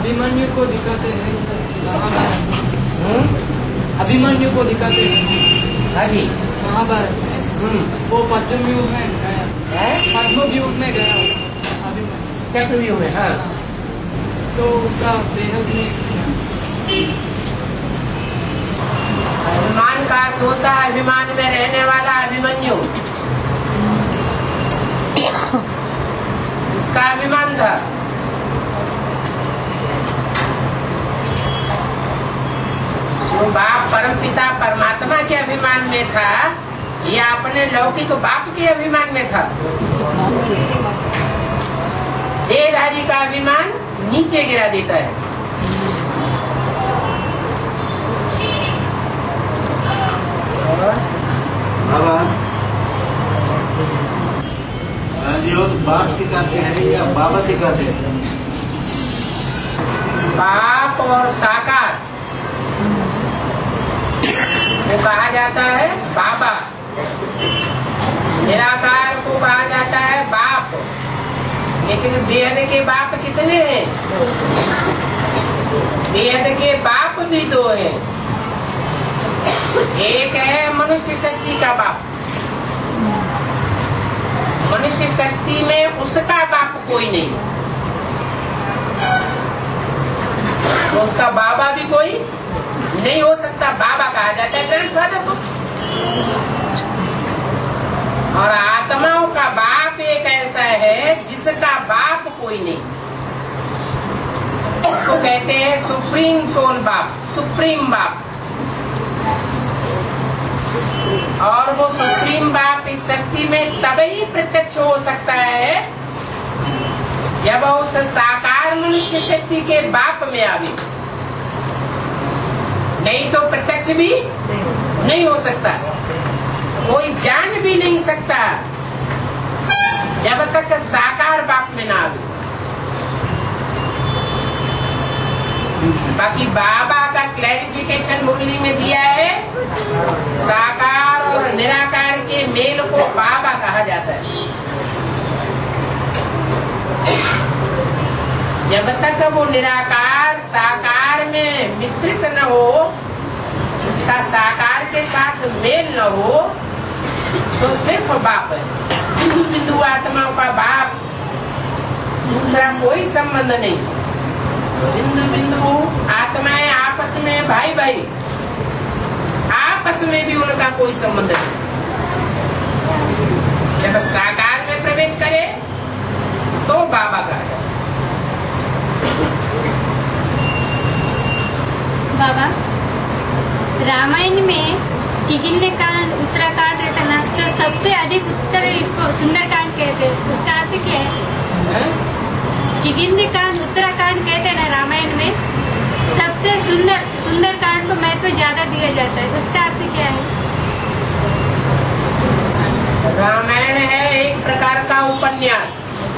अभिमन्यु को दिखाते हैं महाभारत। अभिमन्यु को दिखाते हैं। हाँ जी, महाभारत में वो पद्मव्यूह में गया, पद्मव्यूह में गया अभिमन्यु, चक्रव्यूह में। हाँ, तो उसका बेहद में अभिमान का अर्थ होता है अभिमान में रहने वाला अभिमन्यु। इसका अभिमान था। जो बाप परमपिता परमात्मा के अभिमान में था या अपने लौकिक बाप के अभिमान में था। देहधारी का अभिमान नीचे गिरा देता है। बाबा राजयोग बाप सिखाते हैं या बाबा सिखाते हैं? बाप और साकार को कहा जाता है बाबा, निराकार को कहा जाता है बाप। लेकिन बेहद के बाप कितने हैं? बेहद के बाप भी दो हैं। एक है मनुष्य शक्ति का बाप। मनुष्य शक्ति में उसका बाप कोई नहीं, तो उसका बाबा भी कोई नहीं हो सकता। बाबा कहा जाता है ग्रैंडफादर को। और आत्माओं का बाप एक ऐसा है जिसका बाप कोई नहीं, उसको कहते हैं सुप्रीम सोल बाप, सुप्रीम बाप। और वो सुप्रीम बाप इस शक्ति में तभी प्रत्यक्ष हो सकता है जब उस साकार मनुष्य शक्ति के बाप में आवे, नहीं तो प्रत्यक्ष भी नहीं हो सकता। कोई जान भी नहीं सकता जब तक साकार बाप में ना आवे। बाकी बाबा का क्लैरिफिकेशन मुरली में दिया है, साकार और निराकार के मेल को बाबा कहा जाता है। जब तक वो निराकार साकार में मिश्रित न हो, उसका साकार के साथ मेल न हो, तो सिर्फ बाप है। बिंदु बिंदु आत्माओं का बाप, दूसरा कोई संबंध नहीं। बिंदु बिंदु आत्माएं आपस में भाई भाई, आपस में भी उनका कोई संबंध नहीं। जब साकार में प्रवेश करे तो बाबा कहा जाए। बाबा, रामायण में किगिंदकांड उत्तराकांड रहता ना, तो सबसे अधिक उत्तर इसको सुंदरकांड कहते हैं। उसका अर्थ क्या है? किगिंदकांड उत्तराकांड कहते हैं ना रामायण में, सबसे सुंदरकांड को महत्व ज्यादा दिया जाता है। उसका अर्थ क्या है? रामायण है एक प्रकार का उपन्यास,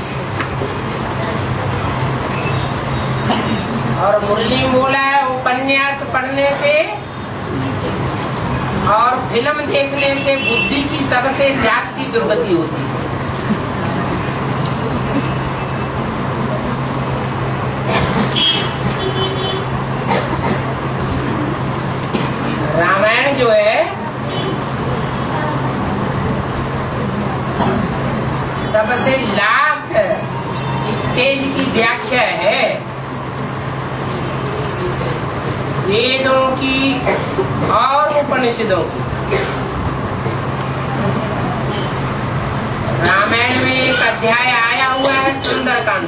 और मुरली बोला है उपन्यास पढ़ने से और फिल्म देखने से बुद्धि की सबसे जास्ती दुर्गति होती है। रामायण जो है सबसे लास्ट स्टेज की व्याख्या है वेदों की और उपनिषदों की। रामायण में एक अध्याय आया हुआ है सुंदरकांड,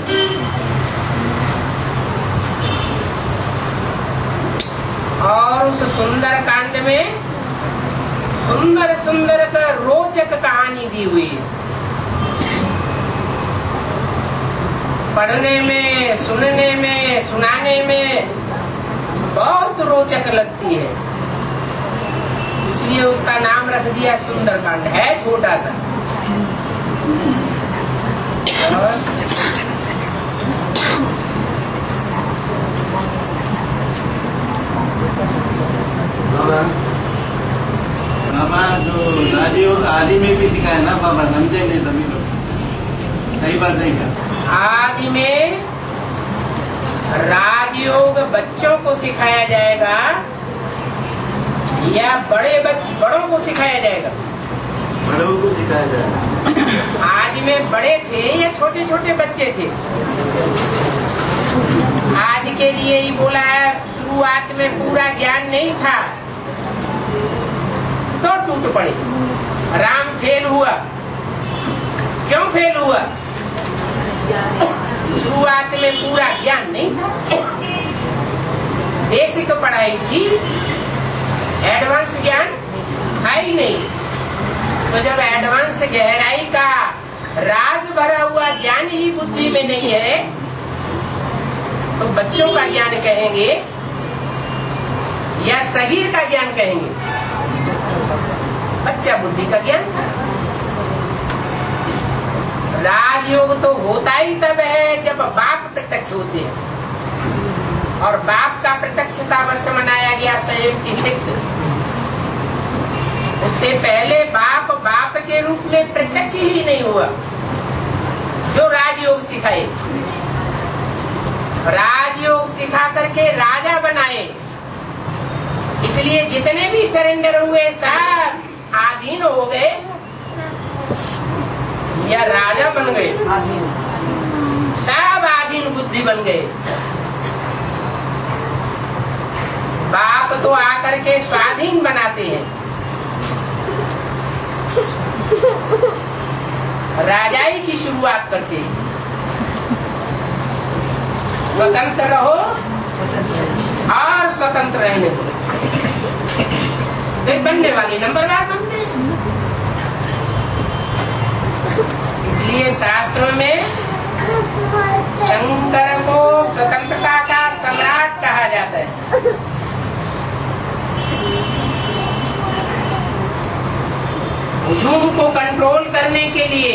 और उस सुंदरकांड में सुंदर सुंदर का रोचक कहानी दी हुई है। पढ़ने में, सुनने में, सुनाने में बहुत रोचक लगती है, इसलिए उसका नाम रख दिया सुंदरकांड। है छोटा सा। बाबा जो राजयोग आदि में भी सिखाया ना बाबा, समझे नहीं सभी लोग। सही बात नहीं क्या? आदि में राजयोग बच्चों को सिखाया जाएगा या बड़ों को सिखाया जाएगा? बड़ों को सिखाया जाएगा। आज में बड़े थे या छोटे छोटे बच्चे थे? आज के लिए ही बोला है, शुरुआत में पूरा ज्ञान नहीं था तो टूट पड़े। राम फेल हुआ, क्यों फेल हुआ? शुरुआत में पूरा ज्ञान नहीं था, बेसिक पढ़ाई थी, एडवांस ज्ञान था ही नहीं। तो जब एडवांस गहराई का राज भरा हुआ ज्ञान ही बुद्धि में नहीं है तो बच्चों का ज्ञान कहेंगे या सगीर का ज्ञान कहेंगे? बच्चा बुद्धि का ज्ञान। राजयोग तो होता ही तब है जब बाप प्रत्यक्ष होते हैं, और बाप का प्रत्यक्षता वर्ष मनाया गया 76। उससे पहले बाप के रूप में प्रत्यक्ष ही नहीं हुआ जो राजयोग सिखाए। राजयोग सिखा करके राजा बनाए, इसलिए जितने भी सरेंडर हुए सब आधीन हो गए या राजा बन गए, सब आधीन बुद्धि बन गए। बाप तो आकर के स्वाधीन बनाते हैं, राजाई की शुरुआत करते हैं। स्वतंत्र रहो और स्वतंत्र रहने दो, फिर बनने वाली नंबरवार बनते हैं। इसलिए शास्त्रों में शंकर को स्वतंत्रता का सम्राट कहा जाता है। हुजूम को कंट्रोल करने के लिए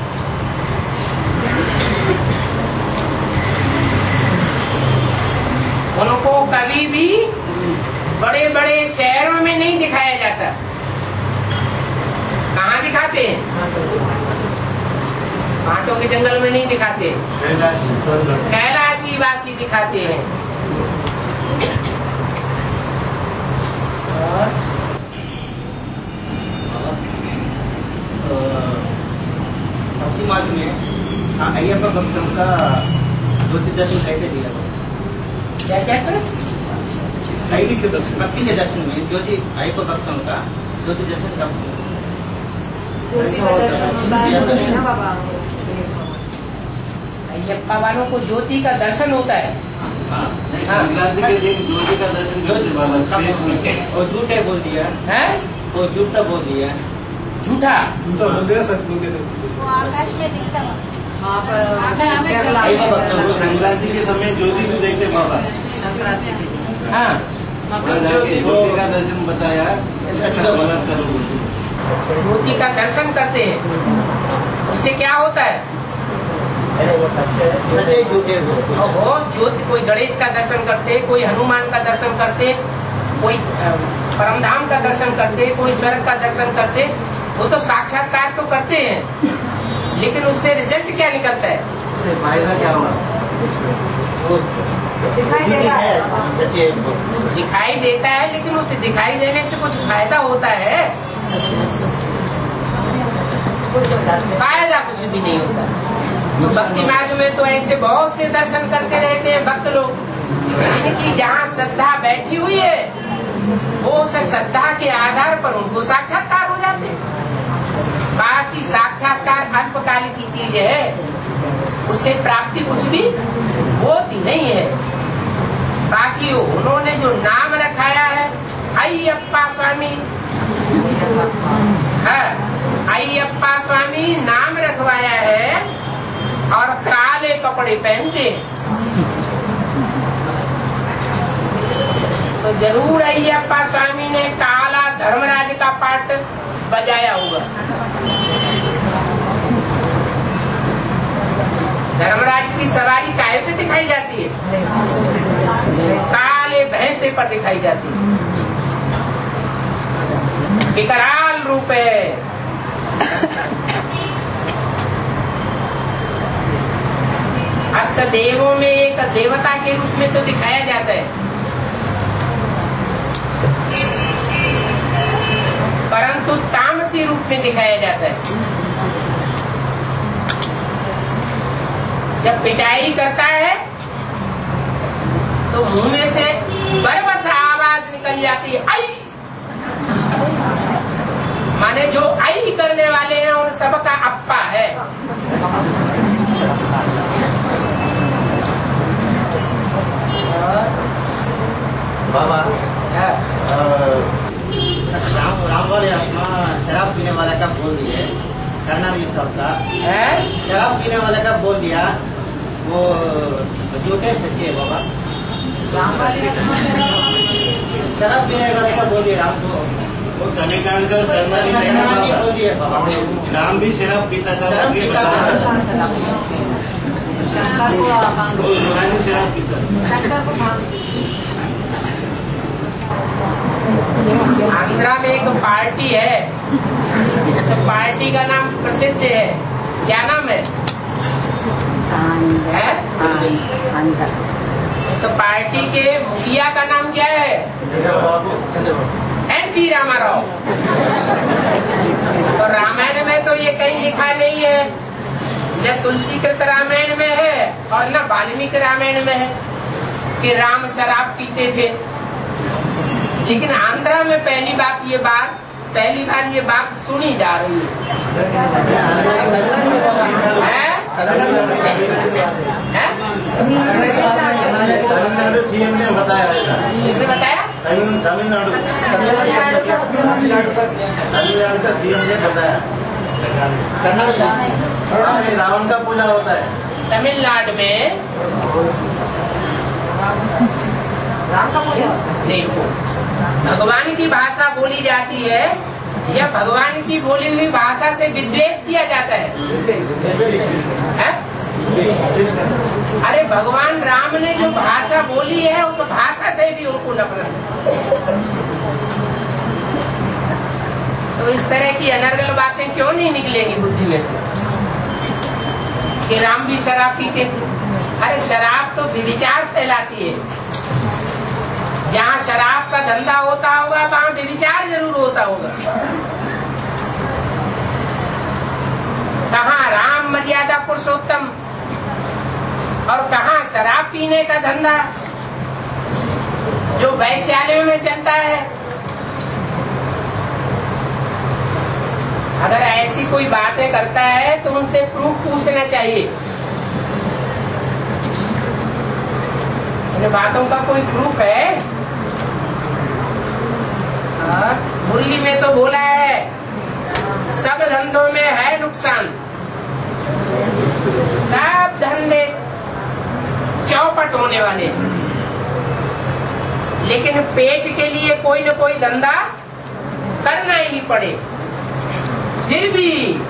उनको कभी भी बड़े बड़े शहरों में नहीं दिखाया जाता। कहाँ दिखाते हैं? कांटों के जंगल में नहीं दिखाते, कैलाशी वासी दिखाते हैं। भक्ति मार्ग में अय्यप्पा भक्तों का ज्योति दर्शन कैसे दिया? क्या क्या करें? भक्ति के दर्शन में ज्योति अय्यप्पा भक्तों का ज्योति दर्शन कब? अय्यप्पा वालों को ज्योति का दर्शन होता है। संक्रांति के दिन ज्योति का दर्शन करते बाबा। और झूठे बोल दिया है, वो झूठा बोल दिया। झूठा सच बोल के वो आकाश में दिखता संक्रांति के समय ज्योति भी देखते बाबा। हाँ, ज्योति का दर्शन बताया, अच्छा गलत करो। ज्योति का दर्शन करते हैं, उससे क्या होता है? वो ज्योति, कोई गणेश का दर्शन करते, कोई हनुमान का दर्शन करते, कोई परमधाम का दर्शन करते, कोई स्वर्ग का दर्शन करते, वो तो साक्षात्कार तो करते हैं, लेकिन उससे रिजल्ट क्या निकलता है? फायदा क्या हुआ? दिखाई देता है, लेकिन उसे दिखाई देने से कुछ फायदा होता है? फायदा कुछ भी नहीं होता। तो भक्ति मार्ग में तो ऐसे बहुत से दर्शन करते रहते हैं भक्त लोग, जिनकी जहाँ श्रद्धा बैठी हुई है वो उस श्रद्धा के आधार पर उनको साक्षात्कार हो जाते हैं। बाकी साक्षात्कार अल्पकालिक की चीज है, उससे प्राप्ति कुछ भी होती नहीं है। बाकी उन्होंने जो नाम रखाया है अय्यप्पा स्वामी, अय्यप्पा स्वामी नाम रखवाया है और काले कपड़े पहनते तो जरूर अय्यप्पा स्वामी ने काला धर्मराज का पाठ बजाया होगा। धर्मराज की सवारी काहे पे दिखाई जाती है? काले भैंसे पर दिखाई जाती है। विकराल रूप है। अष्टदेवों में एक उसका देवता के रूप में तो दिखाया जाता है, परंतु तामसी रूप में दिखाया जाता है। जब पिटाई करता है तो मुंह में से बरबस आवाज निकल जाती है, आई। माने जो आई करने वाले हैं उन सबका अप्पा है। बाबा राम वाले अपना शराब पीने वाला का बोल दिए, कर्नाली सबका शराब पीने वाला का बोल दिया, वो झूठे सच्चे है बाबा। शराब पीने वाले का बोल दिया राम को, वो तमिलनाडु का कर्नाली बोल दिया बाबा। राम भी शराब पीता था, वो रूहानी शराब पीता। आंध्रा में एक पार्टी है, उस पार्टी का नाम प्रसिद्ध है, क्या नाम है? उस पार्टी के मुखिया का नाम क्या है? एन.टी. रामाराव। तो रामायण में तो ये कहीं लिखा नहीं है, न तुलसीकृत रामायण में है और न वाल्मीकि रामायण में है कि राम शराब पीते थे। लेकिन आंध्रा में पहली बार ये बात सुनी जा रही है। तमिलनाडु सीएम ने बताया ऐसा। किसने बताया? तमिलनाडु का सीएम ने बताया। रावण का पूजा होता है तमिलनाडु में। देखो, भगवान की भाषा बोली जाती है या भगवान की बोली हुई भाषा से विद्वेष किया जाता है? अरे भगवान राम ने जो भाषा बोली है उस भाषा से भी उनको नफरत है। तो इस तरह की अनर्गल बातें क्यों नहीं निकलेंगी बुद्धि में से कि राम भी शराब पीते थे? अरे शराब तो व्यभिचार फैलाती है। जहाँ शराब का धंधा होता होगा वहाँ व्यभिचार जरूर होता होगा। कहाँ राम मर्यादा पुरुषोत्तम और कहाँ शराब पीने का धंधा जो वैश्यालयों में चलता है। अगर ऐसी कोई बातें करता है तो उनसे प्रूफ पूछना चाहिए। इन बातों का कोई प्रूफ है? मुरली में तो बोला है सब धंधों में है नुकसान, सब धंधे चौपट होने वाले, लेकिन पेट के लिए कोई न कोई धंधा करना ही पड़े। फिर भी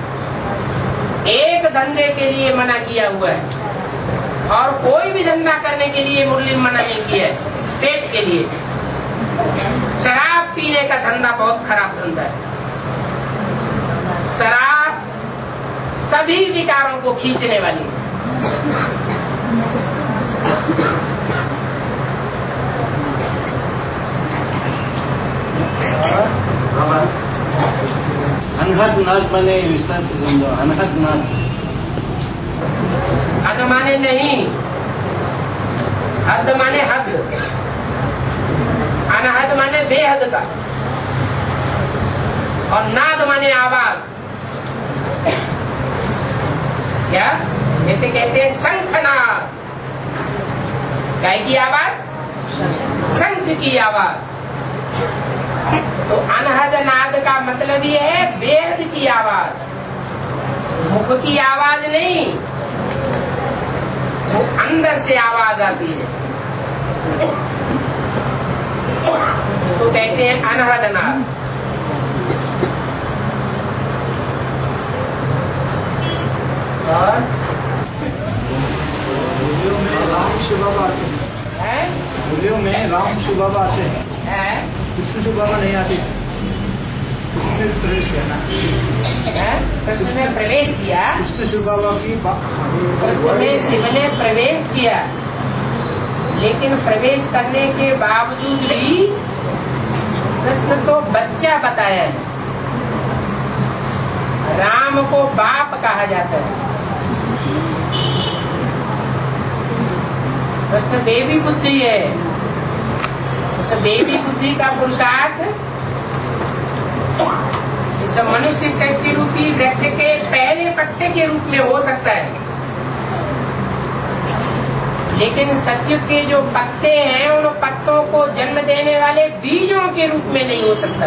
एक धंधे के लिए मना किया हुआ है और कोई भी धंधा करने के लिए मुरली मना नहीं किया है, पेट के लिए। शराब पीने का धंधा बहुत खराब धंधा है। शराब सभी विकारों को खींचने वाली है। अनहद नाच बने विस्तार से समझो। अनहद नाच हद माने नहीं, हद माने हद, अनहद माने बेहद का, और नाद माने आवाज। क्या? जैसे कहते हैं शंखनाद, गाय की आवाज, शंख की आवाज। तो अनहद नाद का मतलब ये है बेहद की आवाज, मुख की आवाज नहीं, वो अंदर से आवाज आती है तो कहते हैं अनहद नाद। और राम शिव बाबा आते हैं, होलियों में राम शिव बाबा आते हैं, कृष्ण शिव बाबा नहीं आते। कृष्ण प्रवेश किया ना, कृष्ण ने प्रवेश किया, कृष्ण शिव बाबा की कृष्ण में शिव ने प्रवेश किया। लेकिन प्रवेश करने के बावजूद भी कृष्ण तो बच्चा बताया है। राम को बाप कहा जाता है। कृष्ण बेबी बुद्धि है। उस बेबी बुद्धि का पुरुषार्थ इस मनुष्य शक्ति रूपी वृक्ष के पहले पत्ते के रूप में हो सकता है, लेकिन सत्युग के जो पत्ते हैं उन पत्तों को जन्म देने वाले बीजों के रूप में नहीं हो सकता।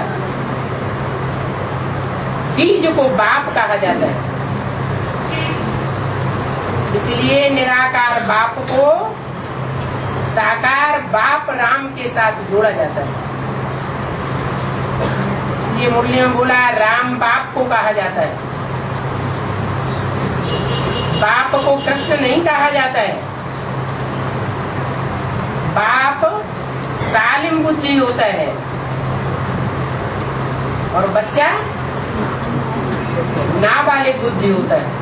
बीज को बाप कहा जाता है। इसलिए निराकार बाप को साकार बाप राम के साथ जोड़ा जाता है। इसलिए मुरली में बोला राम बाप को कहा जाता है। बाप को कृष्ण नहीं कहा जाता है। बाप सालिम बुद्धि होता है और बच्चा नाबालिग बुद्धि होता है।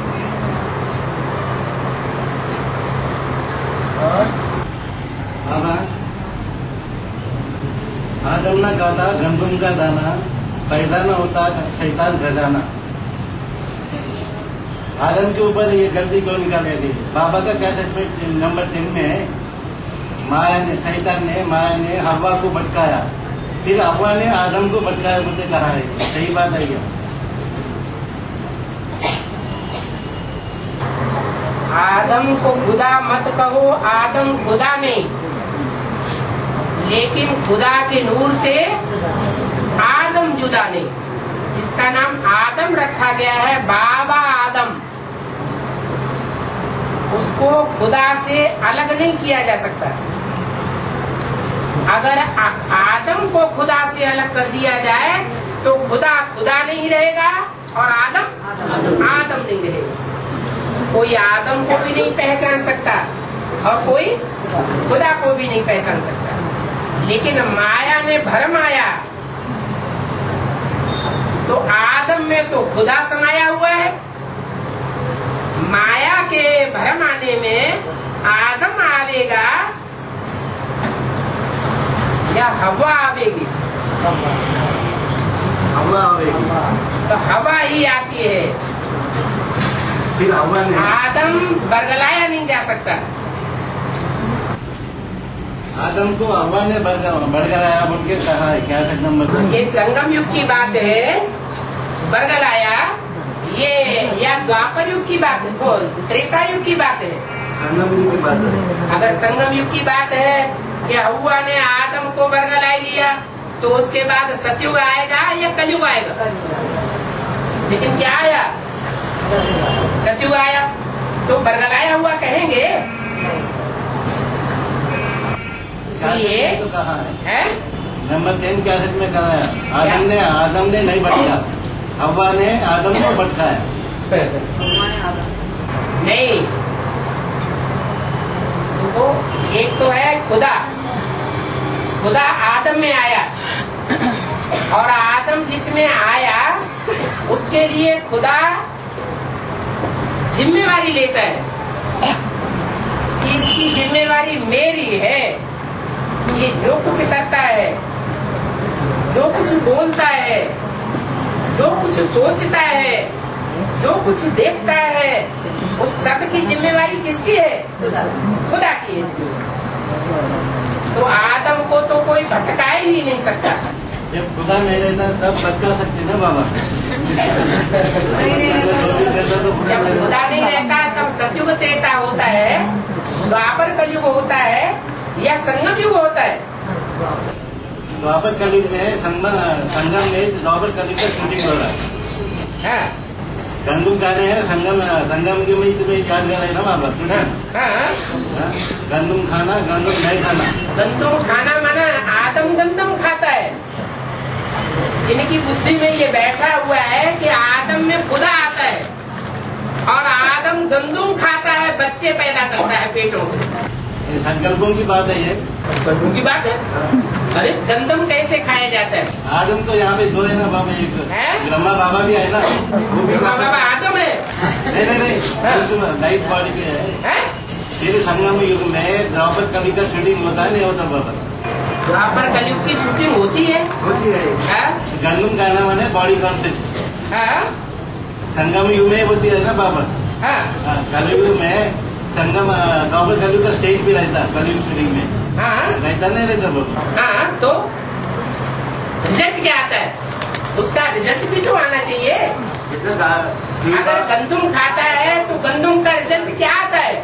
और आदम ने कहा था गंदुम का दाना पैदा न होता शैतान खजाना। आदम के ऊपर ये गलती क्यों निकाली गई? बाबा का क्या स्टेटमेंट नंबर 10 में शैतान ने माया ने हवा को भटकाया, फिर हवा ने आदम को भटकाया मुझे कहा है। सही बात है क्या? आदम को खुदा मत कहो, आदम खुदा नहीं, लेकिन खुदा के नूर से आदम जुदा नहीं। इसका नाम आदम रखा गया है, बाबा आदम। उसको खुदा से अलग नहीं किया जा सकता। अगर आदम को खुदा से अलग कर दिया जाए तो खुदा खुदा नहीं रहेगा और आदम आदम नहीं रहेगा। कोई आदम को भी नहीं पहचान सकता और कोई खुदा को भी नहीं पहचान सकता। लेकिन माया ने भरम आया तो आदम में तो खुदा समाया हुआ है, माया के भरम आने में आदम आवेगा या हवा आवेगी? हवा आवेगी। तो हवा ही आती है, फिर हवा ने आदम बरगलाया नहीं जा सकता। आदम को हवा ने बरगलाया बोल के कहा है। क्या नंबर? ये संगम युग की बात है। बरगलाया ये या द्वापर युग की बात है, त्रेता युग की बात है। संगम युग की बात है। अगर संगम युग की बात है कि हवा ने आदम को बरगला लिया तो उसके बाद सतयुग आएगा या कलयुग आएगा? लेकिन क्या आया? सतयुग आया। तो बरगलाया हुआ कहेंगे। इसलिए तो कहा है नंबर 10 कैसेट में कहा है आदम ने नहीं भटका, हवा ने आदम को भटकाया। नहीं, तो एक तो है खुदा। खुदा आदम में आया और आदम जिसमें आया उसके लिए खुदा जिम्मेवारी लेता है कि इसकी जिम्मेवारी मेरी है। ये जो कुछ करता है, जो कुछ बोलता है, जो कुछ सोचता है, जो कुछ देखता है, उस सब की जिम्मेवारी किसकी है? खुदा की है। तो आदम को तो कोई भटका ही नहीं सकता। जब खुदा नहीं रहता तब भटका सकते ना बाबा। जब खुदा नहीं रहता तब सतयुग त्रेता होता है, द्वापर कलयुग होता है या संगम युग होता है। द्वापर कलयुग में संगम में द्वापर कलयुग का शूटिंग हो रहा है। गंदुम खाने हैं संगम के में तुम्हें याद कर रहे ना बाबा? गंदुम खाना, गंदुम नहीं खाना। गंदुम खाना माना आदम गंदम खाता है। इनकी बुद्धि में ये बैठा हुआ है कि आदम में खुदा आता है और आदम गंदुम खाता है, बच्चे पैदा करता है पेटों से। संकल्पों की बात है ये। संकल्पों की बात है। अरे गंदम कैसे खाया जाता है? आदम तो यहाँ पे दो है ना बाबा, एक ब्रह्मा बाबा भी है ना, वो भी ब्रह्मा बाबा आदम है। नहीं लाइट बॉडी के है। फिर संगम युग में द्रौपद कवि का शूटिंग होता है नहीं होता बाबा? द्वापर कलयुग की शूटिंग होती है। गंदम गाना माने बॉडी कॉन्टेस्ट। संगम युग में होती है ना बाबा? कलयुग में संगम द्रौपद कलयुग का स्टेज भी रहता कलयुग शूटिंग में। रहता नहीं रहता बाबा? तो रिजल्ट क्या आता है? उसका रिजल्ट भी तो आना चाहिए। अगर गंदम खाता है तो गंदम का रिजल्ट क्या आता है?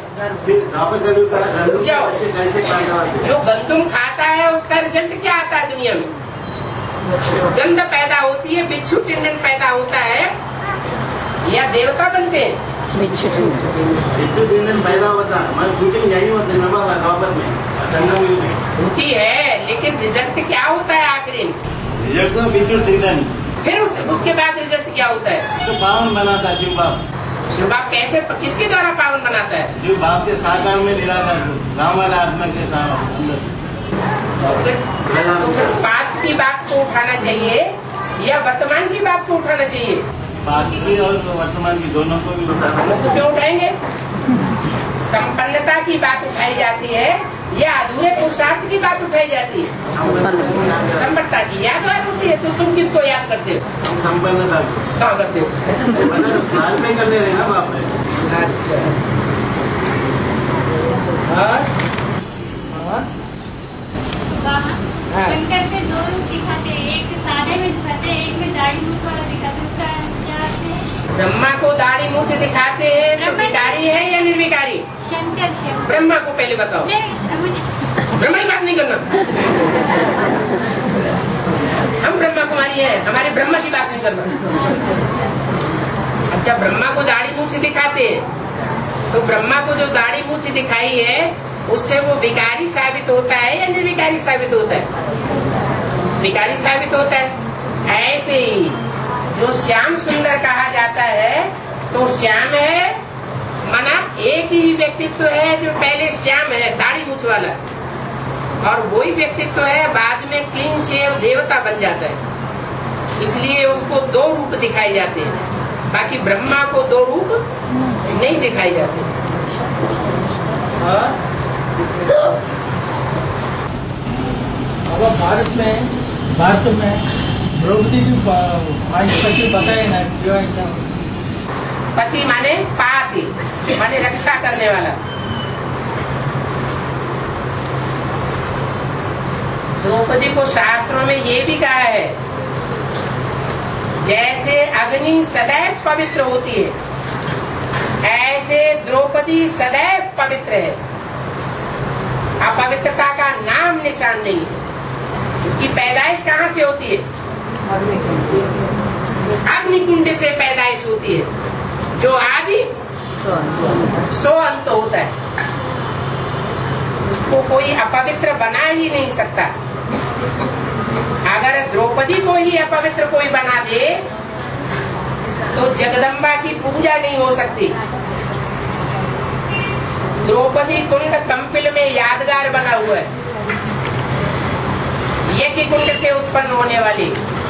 जो गंदम खाता है उसका रिजल्ट क्या आता है दुनिया में? गंध पैदा होती है, बिच्छू टिंडन पैदा होता है, या देवता बनते हैं? बिच्छू टिंडन पैदा होता है, शूटिंग यही होती है नवाबत में होती है, लेकिन रिजल्ट क्या होता है आखिरी? रिजल्ट तो बिच्छू टिंडन। फिर उसके बाद रिजल्ट क्या होता है? तो पावन बनाता है शिव बाप। शिव बाप कैसे, किसके द्वारा पावन बनाता है? शिव बाप के साकार में निराकार राम वाला आत्मा के अंदर। तो फिर पास्ट की बात को उठाना चाहिए या वर्तमान की बात को उठाना चाहिए? पास्ट की और वर्तमान की दोनों को भी उठाना। तो क्यों उठाएंगे? संपन्नता की बात उठाई जाती है या अधूरे पुरुषार्थ की बात उठाई जाती है? संपन्नता की याद होती है, तो तुम किसको याद करते हो? संपन्नता कहाँ करते हो? मतलब में कर ले रहे ना बाप रे। शंकर के दो रूप दिखाते हैं, एक सादे में दिखाते हैं, एक में दाढ़ी मूछ वाला दिखाते हैं, उसका क्या अर्थ है? ब्रह्मा को दाढ़ी मूछ दिखाते हैं तो विकारी है या निर्विकारी? शंकर ब्रह्मा को पहले बताओ। ब्रह्मा की बात नहीं करना, हम ब्रह्मा कुमारी हैं, हमारे ब्रह्मा की बात नहीं करना। अच्छा, ब्रह्मा को दाढ़ी मूछ दिखाते हैं, तो ब्रह्मा को जो दाढ़ी मूछ दिखाई है उससे वो विकारी साबित होता है या निर्विकारी साबित होता है? विकारी साबित होता है। ऐसे ही जो श्याम सुंदर कहा जाता है तो श्याम है माना एक ही व्यक्तित्व है जो पहले श्याम है दाढ़ी मूछ वाला, और वही व्यक्तित्व है बाद में क्लीन शेव देवता बन जाता है, इसलिए उसको दो रूप दिखाए जाते हैं। बाकी ब्रह्मा को दो रूप नहीं दिखाए जाते। और अब भारत में द्रौपदी की पति बताए ना क्यों ऐसा? पति माने पाति माने रक्षा करने वाला। द्रौपदी को शास्त्रों में ये भी कहा है, जैसे अग्नि सदैव पवित्र होती है ऐसे द्रौपदी सदैव पवित्र है। अपवित्रता का नाम निशान नहीं है। उसकी पैदाइश कहाँ से होती है? अग्निकुंड से पैदाइश होती है, जो आदि सो अंत होता है। उसको कोई अपवित्र बना ही नहीं सकता। अगर द्रौपदी को ही अपवित्र कोई बना दे तो जगदम्बा की पूजा नहीं हो सकती। द्रौपदी कुंड कंपिल में यादगार बना हुआ है, यज्ञ कुंड से उत्पन्न होने वाली,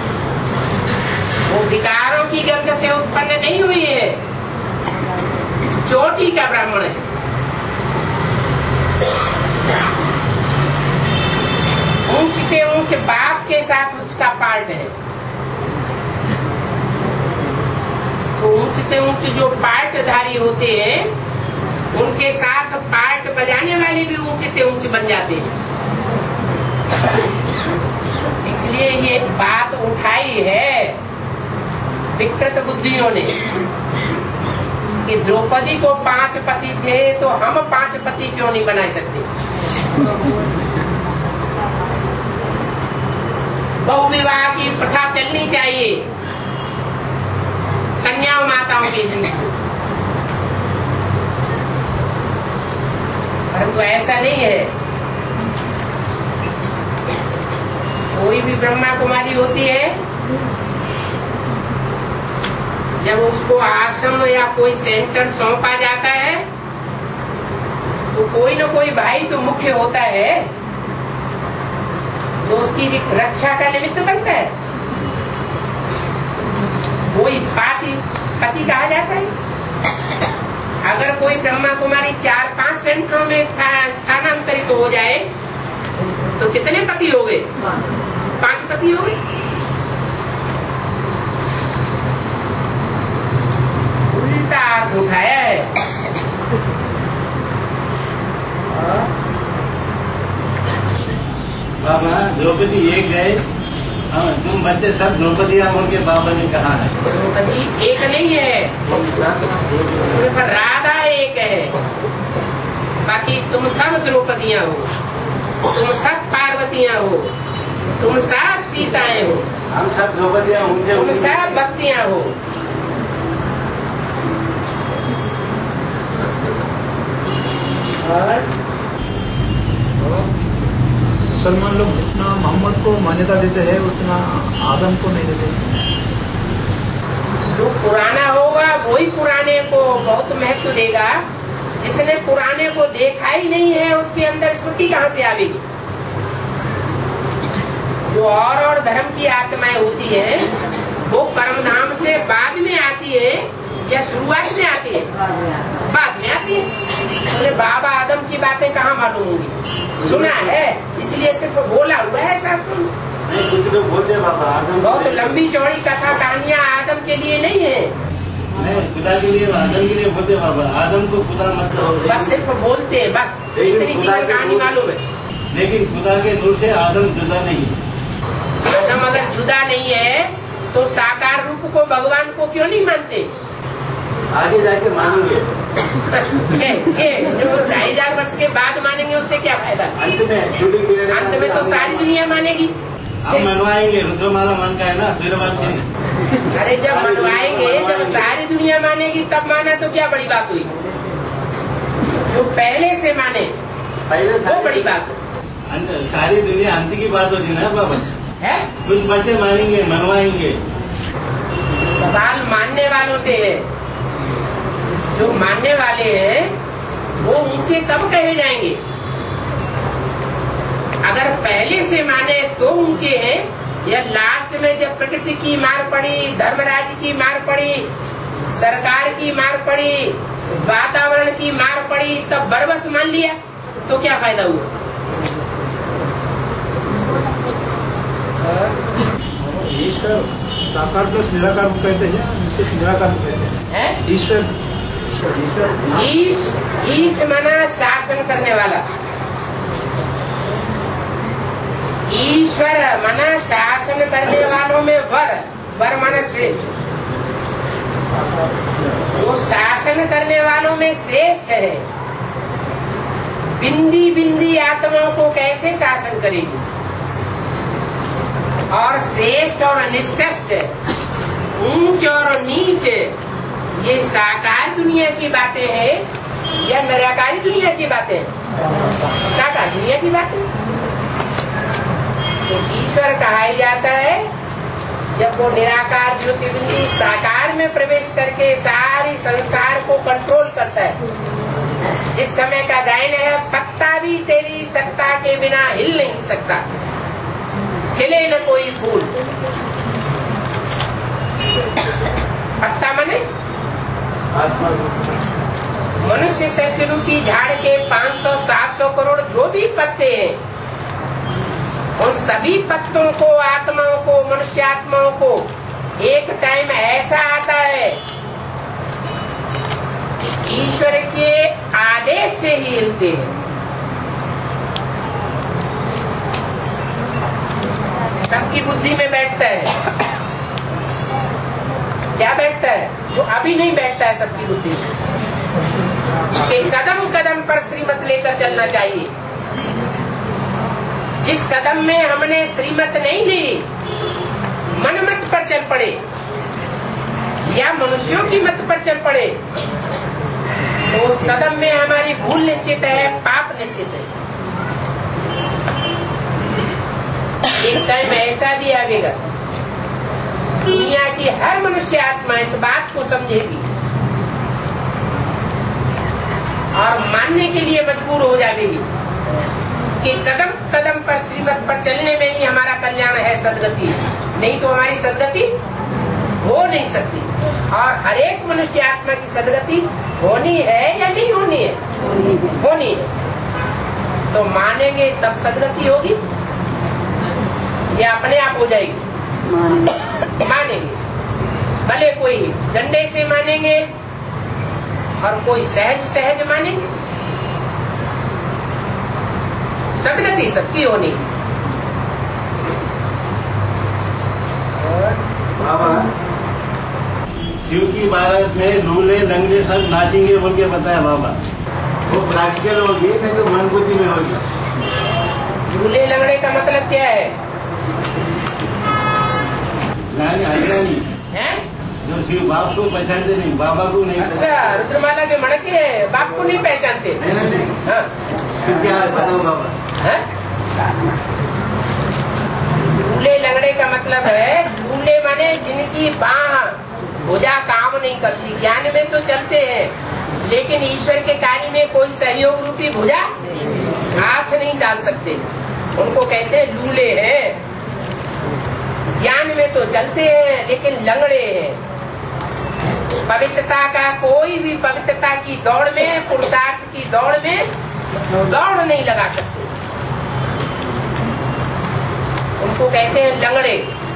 वो विकारों की गंध से उत्पन्न नहीं हुई है, चोटी का ब्राह्मण है। ऊंच से ऊंच बाप के साथ उसका पार्ट है। तो ऊंच से ऊंच जो पार्टधारी होते हैं उनके साथ पार्ट बजाने वाले भी ऊंचे से ऊंच बन जाते हैं। इसलिए ये बात उठाई है विकृत बुद्धियों ने कि द्रौपदी को 5 पति थे तो हम 5 पति क्यों नहीं बना सकते? बहुविवाह की प्रथा चलनी चाहिए कन्याओं माताओं की जिंदगी, परंतु ऐसा नहीं है। कोई भी ब्रह्मा कुमारी होती है, जब उसको आश्रम या कोई सेंटर सौंपा जाता है तो कोई न कोई भाई तो मुख्य होता है जो उसकी रक्षा का निमित्त बनता है। कोई पति कहा जाता है। अगर कोई ब्रह्मा कुमारी 4-5 सेंटरों में स्थानांतरित हो जाए तो कितने पति हो गए? 5 पति हो गए। उल्टा अर्थ उठाया है। बाबा द्रौपदी एक गए, तुम बच्चे सब द्रौपदियां बोल के बाबा ने कहा है। द्रौपदी एक नहीं है, सिर्फ राधा एक है, बाकी तुम सब द्रौपदियां हो, तुम सब पार्वतियां हो, तुम सब सीताएं हो, हम सब द्रौपदियां होंगे, तुम सब भक्तियां हो। मुसलमान लोग जितना मोहम्मद को मान्यता देते हैं उतना आदम को नहीं देते। जो पुराना होगा वही पुराने को बहुत महत्व देगा। जिसने पुराने को देखा ही नहीं है उसके अंदर स्मृति कहाँ से आवेगी? जो और धर्म की आत्माएं होती है वो परम धाम से बाद में आती है या शुरुआत में आती है? बाद में आती है। तो बाबा आदम की बातें कहाँ मालूम होंगी? सुना है, इसलिए सिर्फ बोला हुआ है शास्त्र में। कुछ लोग बोलते हैं बाबा आदम, बहुत लंबी चौड़ी कथा कहानियां आदम के लिए नहीं है। नहीं, खुदा के लिए, आदम के लिए बोलते बाबा। आदम को खुदा मतलब बस सिर्फ बोलते हैं, बस इतनी जीवन कहानी मालूम है। लेकिन खुदा के नूर से आदम जुदा नहीं। आदम अगर जुदा नहीं है तो साकार रूप को भगवान को क्यों नहीं मानते? आगे जाके मानेंगे। जो 2500 वर्ष के बाद मानेंगे उससे क्या फायदा? अंत में तो सारी दुनिया मानेगी। हम मनवाएंगे, रुद्रमाला मन का है ना, फिर बात। अरे जब मनवाएंगे, जब सारी दुनिया मानेगी तब माना तो क्या बड़ी बात हुई? जो पहले से माने वो बड़ी बात है। सारी दुनिया अंत की बात होती ना बाबा है। कुछ बच्चे मानेंगे, मनवाएंगे। सवाल मानने वालों से है। जो मानने वाले हैं वो ऊंचे कब कहे जाएंगे? अगर पहले से माने तो ऊंचे हैं, या लास्ट में जब प्रकृति की मार पड़ी, धर्मराज की मार पड़ी, सरकार की मार पड़ी, वातावरण की मार पड़ी, तब बरबस मान लिया तो क्या फायदा हुआ? ईश्वर साकार प्लस निराकार को कहते हैं, जिसे निराकार को कहते हैं। ईश्वर ईश माना शासन करने वाला, ईश्वर माना शासन करने वालों में वर माना श्रेष्ठ। वो शासन करने वालों में श्रेष्ठ है। बिंदी बिंदी आत्माओं को कैसे शासन करेगी? और श्रेष्ठ और निष्कृष्ट, ऊंच और नीच, ये साकार दुनिया की बातें हैं या निराकारी दुनिया की बातें? साकार दुनिया की बातें। तो ईश्वर कहा जाता है जब वो निराकार ज्योतिबिंदु साकार में प्रवेश करके सारी संसार को कंट्रोल करता है। जिस समय का गायन है, पत्ता भी तेरी सत्ता के बिना हिल नहीं सकता, खिले न कोई फूल। पत्ता मने मनुष्य सृष्टि रूपी झाड़ के 500-700 करोड़ जो भी पत्ते हैं, उन सभी पत्तों को, आत्माओं को, मनुष्य आत्माओं को एक टाइम ऐसा आता है कि ईश्वर के आदेश से ही हिलते हैं। सबकी बुद्धि में बैठता है। क्या बैठता है? जो अभी नहीं बैठता है सबकी बुद्धि में, कि कदम कदम पर श्रीमत लेकर चलना चाहिए। जिस कदम में हमने श्रीमत नहीं ली, मनमत पर चल पड़े या मनुष्यों की मत पर चल पड़े, तो उस कदम में हमारी भूल निश्चित है, पाप निश्चित है। एक टाइम ऐसा भी आएगा, दुनिया की हर मनुष्य आत्मा इस बात को समझेगी और मानने के लिए मजबूर हो जाएगी कि कदम कदम पर श्रीमत पर चलने में ही हमारा कल्याण है, सदगति। नहीं तो हमारी सदगति हो नहीं सकती। और हर एक मनुष्य आत्मा की सदगति होनी है या नहीं होनी है? होनी है। तो मानेंगे तब सदगति होगी या अपने आप हो जाएगी? मानेंगे। भले कोई डंडे से मानेंगे और कोई सहज सहज मानेंगे। सदगति सबकी होनी। बाबा शिव की बारात में लूले लंगड़े सब नाचेंगे बोल के बताया बाबा। वो प्रैक्टिकल होगी नहीं तो मन बुद्धि में होगी। लूले लंगड़े का मतलब क्या है? नहीं है? जो शिव बाप को पहचानते नहीं, बाबा को नहीं। अच्छा, रुद्रमाला के मणके बाप को नहीं पहचानते? नहीं। हाँ। फिर क्या है बताओ बाबा? है? लूले लंगड़े का मतलब है, लूले माने जिनकी बाह भुजा काम नहीं करती। ज्ञान में तो चलते हैं लेकिन ईश्वर के कार्य में कोई सहयोग रूपी भुजा हाथ नहीं डाल सकते, उनको कहते हैं लूले हैं। ज्ञान में तो चलते हैं लेकिन लंगड़े हैं। पवित्रता का कोई भी पवित्रता की दौड़ में, पुरुषार्थ की दौड़ में दौड़ नहीं लगा सकते, उनको कहते हैं लंगड़े,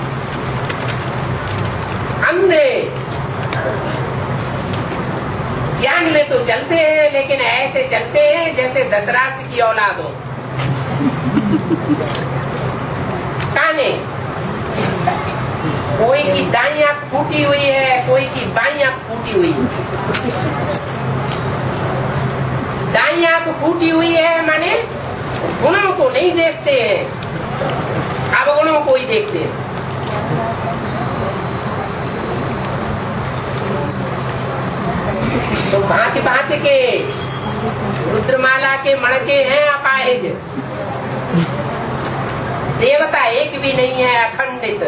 अंधे। ज्ञान में तो चलते हैं लेकिन ऐसे चलते हैं जैसे धतराष्ट्र की औलाद हो। काने, कोई की दाईं आंख फूटी हुई है, कोई की बाईं आंख फूटी हुई है। दाईं आंख फूटी हुई है माने गुणों को नहीं देखते हैं, अवगुणों को ही देखते हैं। तो भांति भांति के रुद्रमाला के मणके हैं अपाहिज। देवता एक भी नहीं है, अखंडित।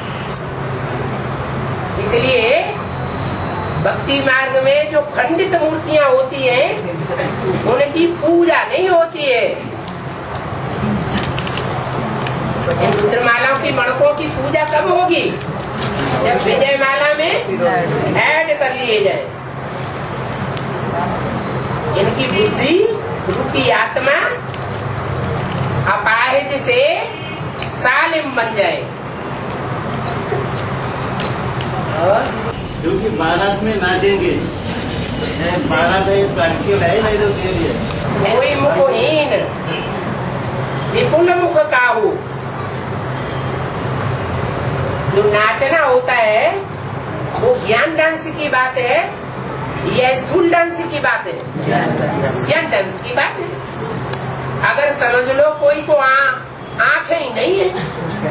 इसलिए भक्ति मार्ग में जो खंडित मूर्तियां होती हैं उनकी पूजा नहीं होती है। इन रुद्रमालाओं की मणकों की पूजा कब होगी? जब विजय माला में ऐड कर लिए जाए। इनकी बुद्धि रूपी आत्मा अपाहिज से सालिम बन जाए। और क्योंकि बारात में नाचेंगे, बारात प्रैक्टिकल है नहीं तो के लिए कोई मुखहीन विपुल मुख काहू। जो नाचना होता है वो ज्ञान डांस की बात है या स्थूल डांस की बात है? ज्ञान डांस की बात है। अगर समझ लो कोई को आंखें ही नहीं है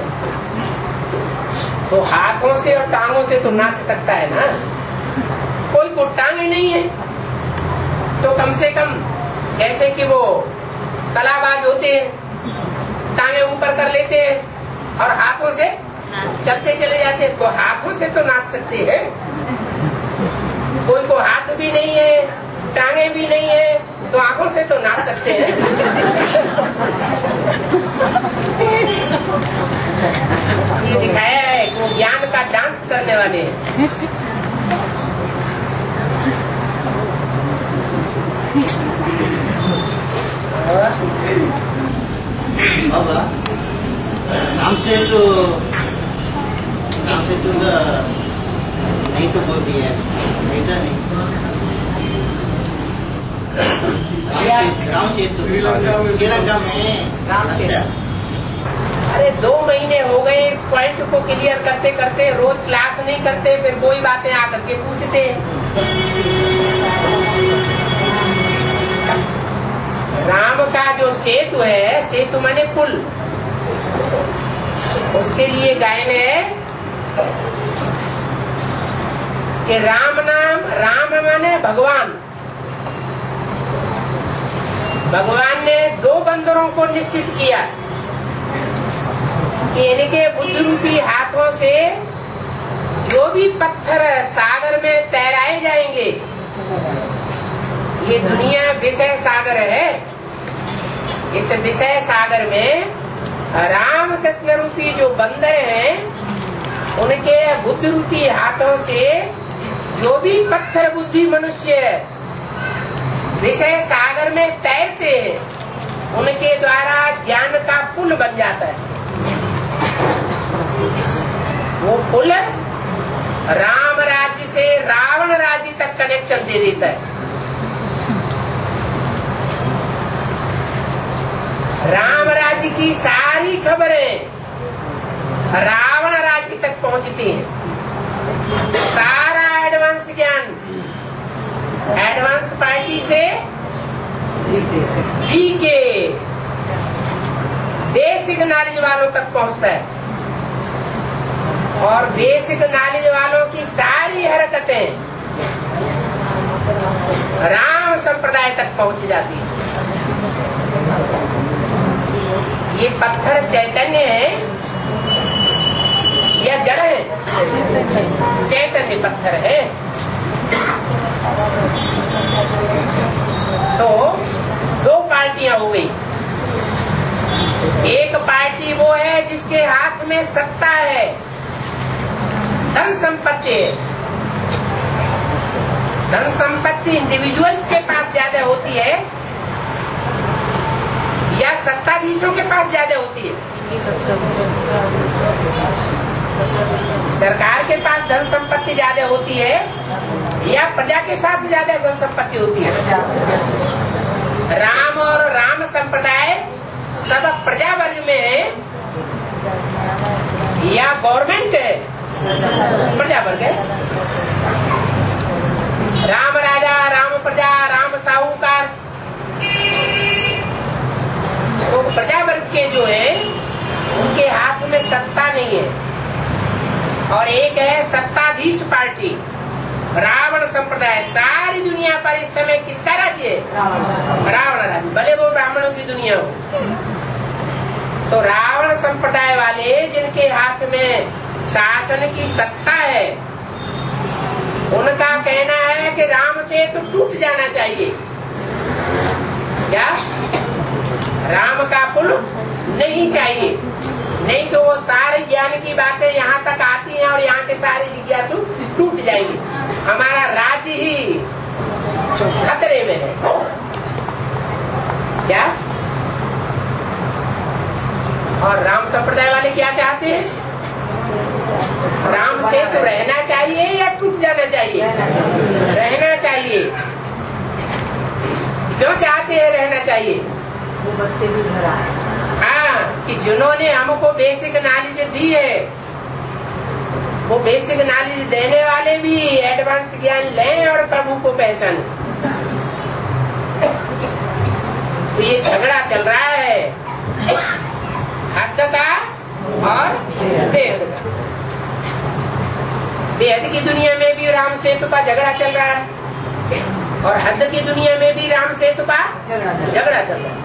तो हाथों से और टांगों से तो नाच सकता है ना। कोई को टांगे नहीं है तो कम से कम जैसे कि वो कलाबाज होते हैं, टांगे ऊपर कर लेते हैं और हाथों से चलते चले जाते हैं, तो हाथों से तो नाच सकते हैं। कोई को हाथ भी नहीं है, टांगे भी नहीं है, तो आंखों से तो नाच सकते हैं। ये दिखाया है कि वो ज्ञान का डांस करने वाले हैं। बाबा नाम से तो नहीं तो बोल दिया नहीं था नहीं राम सेतु श्रीलंका में राम सेतु। अरे 2 महीने हो गए इस पॉइंट को क्लियर करते करते, रोज क्लास नहीं करते, फिर कोई बातें आकर के पूछते। राम का जो सेतु है, सेतु माने पुल, उसके लिए गायन है कि राम नाम, राम माने भगवान। भगवान ने 2 बंदरों को निश्चित किया कि इनके बुद्ध रूपी हाथों से जो भी पत्थर सागर में तैराए जाएंगे। ये दुनिया विषय सागर है, इस विषय सागर में राम कृष्ण रूपी जो बंदर हैं उनके बुद्धि रूपी हाथों से जो भी पत्थर बुद्धि मनुष्य विषय सागर में तैरते हैं, उनके द्वारा ज्ञान का पुल बन जाता है। वो पुल राम राज्य से रावण राज्य तक कनेक्शन दे देता है। राम राज्य की सारी खबरें रावण राज्य तक पहुंचती हैं। सारा एडवांस ज्ञान एडवांस पार्टी से डी के बेसिक नॉलेज वालों तक पहुंचता है और बेसिक नॉलेज वालों की सारी हरकतें राम संप्रदाय तक पहुंच जाती है। ये पत्थर चैतन्य है या जड़ है? चैतन्य पत्थर है। तो दो पार्टियां हो गई। एक पार्टी वो है जिसके हाथ में सत्ता है, धन संपत्ति है। धन संपत्ति इंडिविजुअल्स के पास ज्यादा होती है या सत्ताधीशों के पास ज्यादा होती है? सरकार के पास धन संपत्ति ज्यादा होती है या प्रजा के साथ ज्यादा धन संपत्ति होती है? राम और राम संप्रदाय सब प्रजा वर्ग में है या गवर्नमेंट है? प्रजा वर्ग है। राम राजा, राम प्रजा, राम साहूकार। तो प्रजा वर्ग के जो है उनके हाथ में सत्ता नहीं है। और एक है सत्ताधीश पार्टी, रावण संप्रदाय। सारी दुनिया पर इस समय किसका राज्य है? रावण राज्य, भले वो ब्राह्मणों की दुनिया हो। तो रावण संप्रदाय वाले जिनके हाथ में शासन की सत्ता है, उनका कहना है कि राम से तो टूट जाना चाहिए। क्या? राम का पुल नहीं चाहिए, नहीं तो वो सारे ज्ञान की बातें यहाँ तक आती हैं और यहाँ के सारे जिज्ञासु टूट जाएंगे। हमारा राज्य ही खतरे में है। क्या? और राम संप्रदाय वाले क्या चाहते हैं? राम से तो रहना चाहिए या टूट जाना चाहिए? रहना चाहिए। क्यों चाहते हैं रहना चाहिए? वो बच्चे भी घर आए। हाँ, कि जिन्होंने हमको बेसिक नॉलेज दी है, वो बेसिक नॉलेज देने वाले भी एडवांस ज्ञान लें और प्रभु को पहचानें। तो ये झगड़ा चल रहा है हद का और बेहद का। बेहद की दुनिया में भी राम सेतु का झगड़ा चल रहा है और हद की दुनिया में भी राम सेतु का झगड़ा चल रहा है।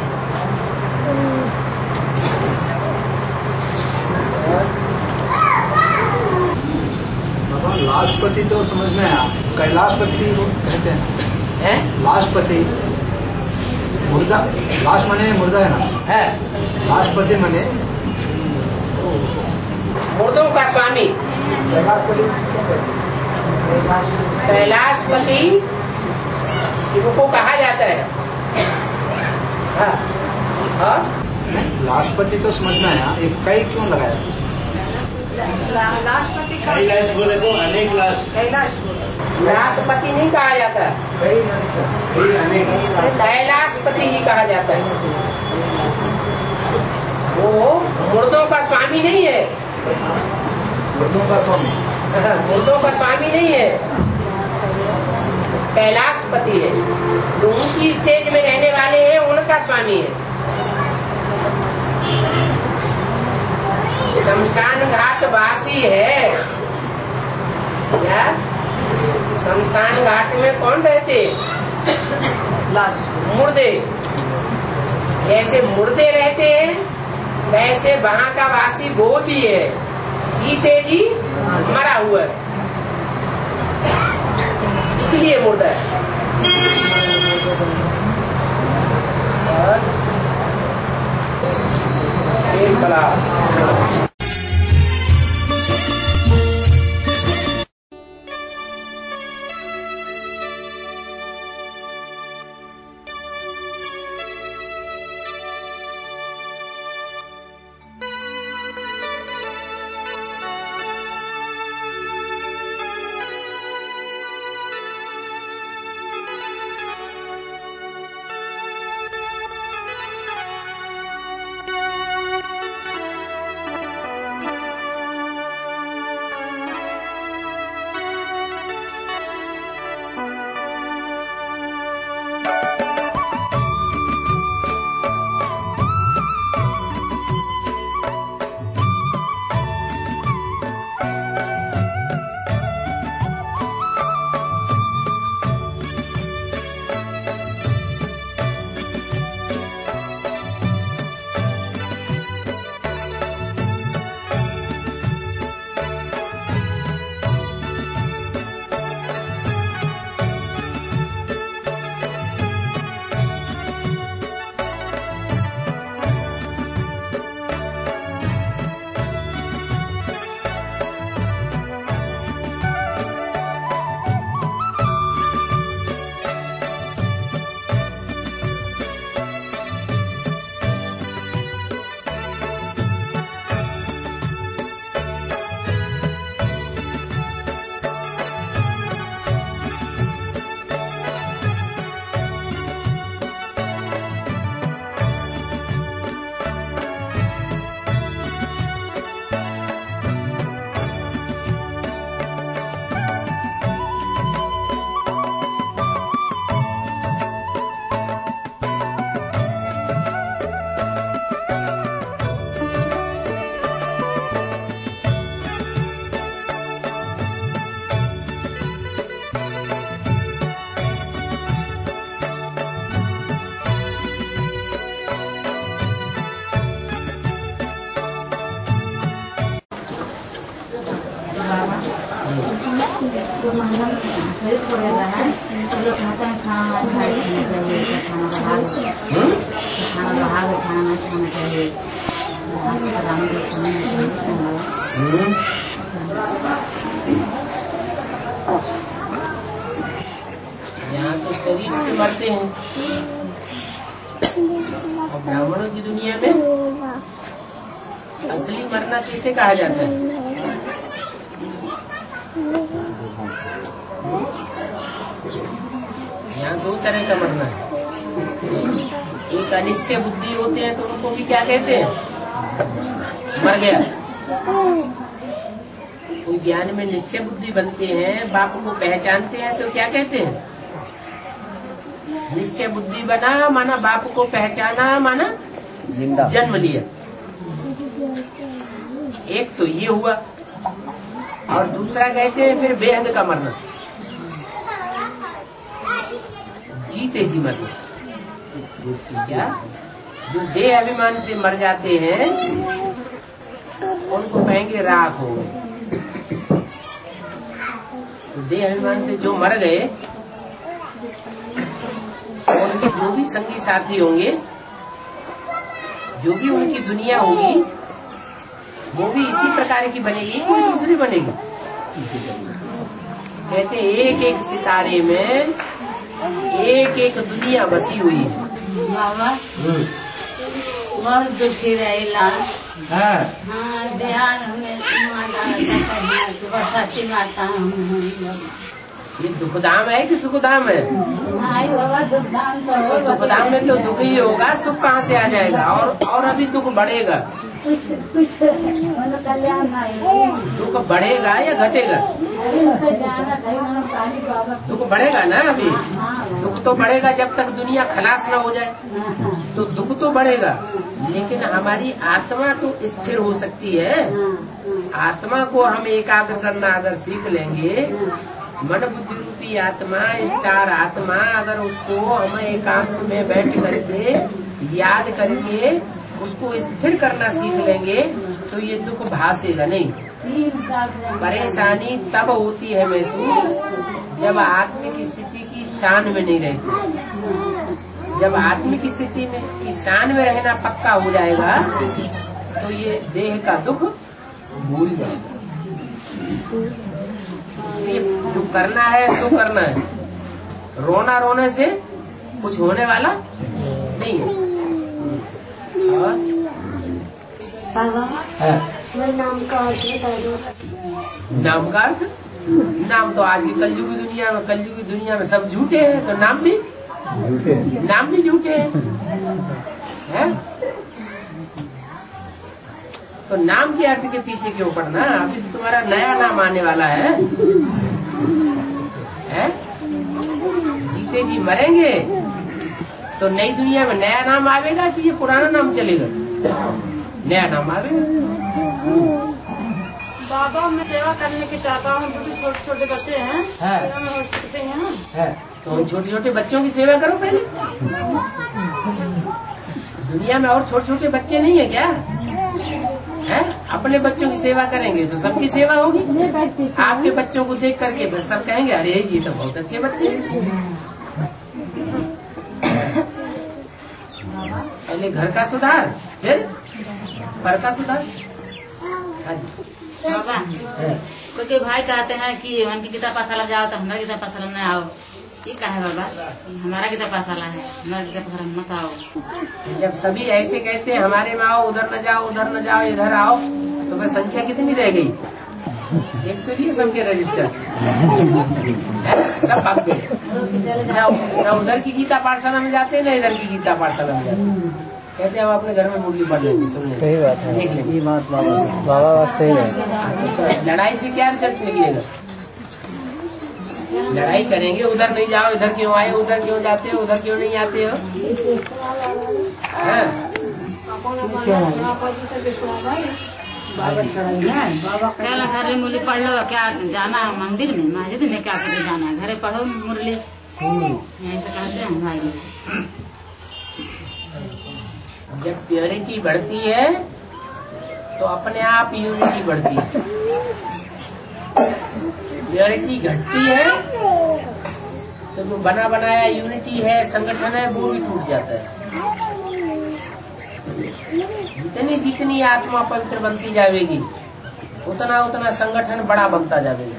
लाशपति तो समझ में आया, कैलाशपति कहते हैं। लाशपति मुर्दा, लाश माने मुर्दा है ना? है। लाशपति माने मुर्दों का स्वामी। कैलाशपति शिव को कहा जाता है। हाँ। लाशपति तो समझ में आया, एक कई क्यों लगाया? लाशपति का कैलाश बोले तो अनेक लाश। कैलाश लाशपति नहीं कहा जाता, कैलाशपति ही कहा जाता है। वो मुर्दों का स्वामी नहीं है। मुर्दों का स्वामी? मुर्दों का स्वामी नहीं है, कैलाशपति है। जो ऊंची स्टेज में रहने वाले हैं उनका स्वामी है। शमशान घाट वासी है। क्या? शमशान घाट में कौन रहते? मुर्दे। जैसे मुर्दे रहते हैं वैसे वहाँ का वासी बोझ ही है, जीते जी मरा हुआ है, इसलिए मुर्दा है। और एक शरीर पड़ेगा है तो लोग कहते हैं खाना अच्छा खाना चाहिए, खाना बहा खाना नहीं खाना चाहिए, यहाँ तो शरीर से मरते हैं और ब्राह्मणों की दुनिया में असली मरना किसे कहा जाता है? यहाँ दो तरह का मरना है। एक अनिश्चय बुद्धि होते हैं तो उनको भी क्या कहते हैं? मर गया। कोई ज्ञान में निश्चय बुद्धि बनते हैं, बाप को पहचानते हैं तो क्या कहते हैं? निश्चय बुद्धि बना माना बाप को पहचाना माना जन्म लिया। एक तो ये हुआ और दूसरा कहते हैं फिर बेहद का मरना, जीते जी मरना। क्या जो देह अभिमान से मर जाते हैं उनको कहेंगे राख हो गए। तो देह अभिमान से जो मर गए उनके जो भी संगी साथी होंगे, जो भी उनकी दुनिया होगी, वो भी इसी प्रकार की बनेगी, कोई दूसरी बनेगी। कहते एक एक सितारे में एक एक दुनिया बसी हुई है। बाबा बहुत दुखी रहे लाल। हाँ ध्यान हमें बरसाती माता हूँ। ये दुखधाम है कि सुखधाम है? बाबा दुखधाम तो दुखधाम में तो दुख ही होगा, सुख कहाँ से आ जाएगा? और अभी दुख बढ़ेगा। कल्याण दुख बढ़ेगा या घटेगा? दुख बढ़ेगा ना। अभी दुख तो बढ़ेगा जब तक दुनिया खलास न हो जाए, तो दुख तो बढ़ेगा। लेकिन हमारी आत्मा तो स्थिर हो सकती है। आत्मा को हम एकाग्र करना अगर सीख लेंगे, मन बुद्धि रूपी आत्मा, स्टार आत्मा, अगर उसको हम एकांत में बैठ करके याद करके उसको स्थिर करना सीख लेंगे तो ये दुख भासेगा नहीं। परेशानी तब होती है महसूस जब आत्मिक स्थिति की शान में नहीं रहती। जब आत्मिक स्थिति में की शान में रहना पक्का हो जाएगा तो ये देह का दुख भूल जाएगा। इसलिए जो करना है सो करना है। रोना रोने से कुछ होने वाला नहीं है। और नाम का अर्थ, नाम तो आज की कलयुगी दुनिया में सब झूठे हैं, तो नाम भी झूठे हैं। तो नाम के अर्थ के पीछे क्यों पड़ना? अभी तो तुम्हारा नया नाम आने वाला है। जीते जी मरेंगे तो नई दुनिया में नया नाम आवेगा कि ये पुराना नाम चलेगा? नया नाम आवेगा। बाबा मैं सेवा करने की चाहता हूँ, जो छोटे छोटे बच्चे हैं हो सकते हैं तो छोटे छोटे बच्चों की सेवा करो पहले। दुनिया में और छोटे छोटे बच्चे नहीं है क्या? अपने बच्चों की सेवा करेंगे तो सबकी सेवा होगी। आपके बच्चों को देख करके बस सब कहेंगे अरे ये तो बहुत अच्छे बच्चे हैं। पहले घर का सुधार, फिर पर का सुधार। बाबा क्योंकि भाई कहते हैं कि उनकी गीता पाठशाला जाओ तो हमारा गीता पाठशाला में आओ। ये कहा है बाबा, हमारा गीता पाठशाला है, हमारा गीता पाठशाला मत आओ। जब सभी ऐसे कहते हैं हमारे में आओ, उधर न जाओ, उधर न जाओ, इधर आओ, तो फिर संख्या कितनी रह गई? एक तो लिए सबके रजिस्टर सब भाग गए। न उधर की गीता पाठशाला में जाते हैं, न इधर की गीता पाठशाला में जाते हैं। कहते हैं हम अपने घर में मुरली पढ़ लेंगे। सही बात है, देख लेंगे। बाबा बात सही है। लड़ाई से क्या रिजल्ट निकलेगा? लड़ाई करेंगे, उधर नहीं जाओ, इधर क्यों आए, उधर क्यों जाते हो, उधर क्यों नहीं आते हो? क्या घर में मुरली पढ़ लो, क्या जाना है मंदिर में मस्जिद में, क्या करके जाना है, घरे पढ़ो मुरली। ऐसे कहते हैं भाई। जब प्योरिटी बढ़ती है तो अपने आप यूनिटी बढ़ती है। प्योरिटी घटती है तो जो बना बनाया यूनिटी है, संगठन है, वो भी टूट जाता है। जितनी जितनी आत्मा पवित्र बनती जाएगी उतना उतना संगठन बड़ा बनता जाएगा।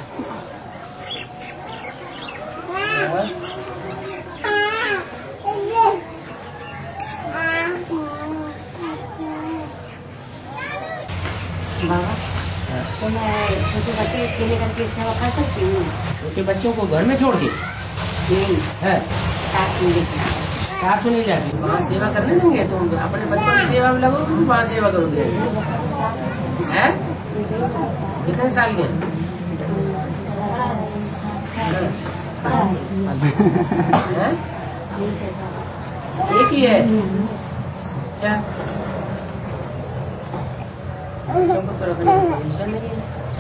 बाबा तो मैं छोटे बच्चे के लेकर सेवा कर सकती हूँ? छोटे बच्चों को घर में छोड़ के? नहीं है साथ में साथ में नहीं जाती। वहाँ सेवा करने देंगे? तुम अपने बच्चों की सेवा में लगोगे कि वहाँ सेवा करोगे? है कितने साल के? एक ही है क्या? बच्चों को रखने की टेंशन नहीं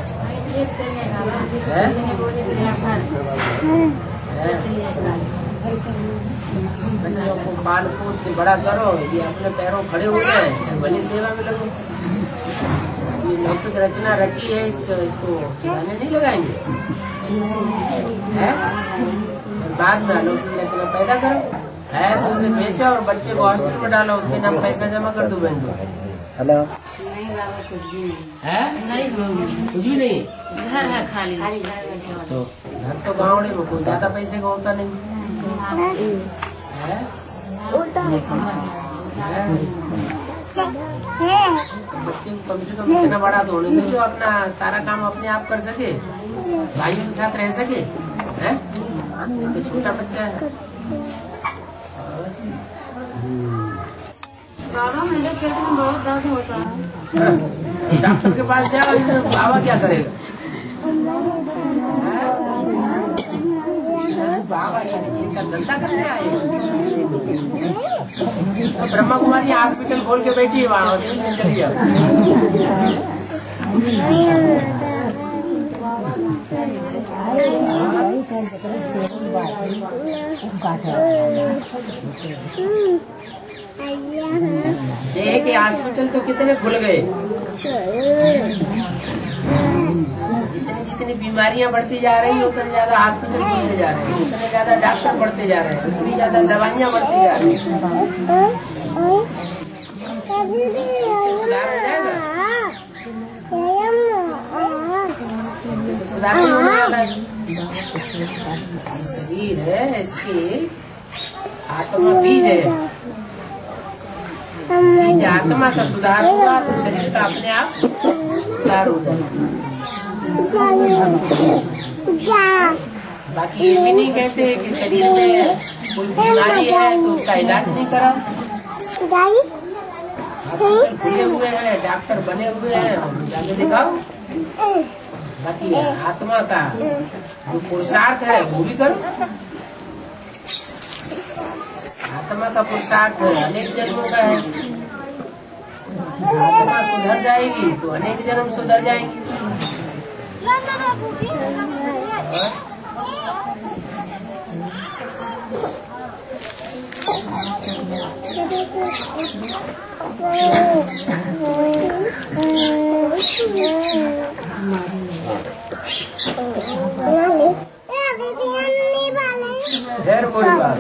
है। बच्चों को पाल पोस के बड़ा करो, ये अपने पैरों खड़े हो गए, बड़ी सेवा में लगो। ये लौकिक रचना रची है, इसको ठिकाने नहीं लगाएंगे है? और बाद में अलौकिक रचना पैदा करो है तो उसे बेचो और बच्चे को हॉस्टल में डालो, उसके नाम पैसा जमा कर दो बैंक में। हेलो नहीं बाबा कुछ भी नहीं है? नहीं कुछ भी नहीं, घर है खाली घर। तो घर तो गाँवड़े में कोई ज्यादा पैसे का होता नहीं है? बच्चे को कम से कम इतना बड़ा तो होने दो जो अपना सारा काम अपने आप कर सके, भाइयों के साथ रह सके है? तो छोटा बच्चा है। बाबा मेरे पेट में बहुत दर्द होता है। डॉक्टर के पास जाओ, बाबा क्या करेगा? बाबा इनका धंधा करने आए तो ब्रह्मा कुमारी हॉस्पिटल खोल के बैठी है वहाँ, चली जाओ। देख के हॉस्पिटल तो कितने खुल गए, जितनी बीमारियां बढ़ती जा रही है उतने ज्यादा हॉस्पिटल खुलते जा रहे हैं, उतने ज्यादा डॉक्टर बढ़ते जा रहे हैं, उतनी ज्यादा दवाइयां बढ़ती जा रही हैं। सुधार हो जाएगा? सुधार नहीं होने वाला है। शरीर है, इसकी आत्मा बीज है, बीज आत्मा का सुधार हुआ तो शरीर का अपने आप सुधार हो जाएगा। बाकी ये भी नहीं कहते कि शरीर में कोई बीमारी है तो उसका इलाज नहीं करा। हॉस्पिटल खुले हुए हैं, डॉक्टर बने हुए हैं, जाके दिखाओ। बाकी आत्मा का जो पुरुषार्थ है वो भी करो। आत्मा का पुरुषार्थ अनेक जन्मों का है, आत्मा सुधर जाएगी तो अनेक जन्म सुधर जाएंगे। खैर कोई बात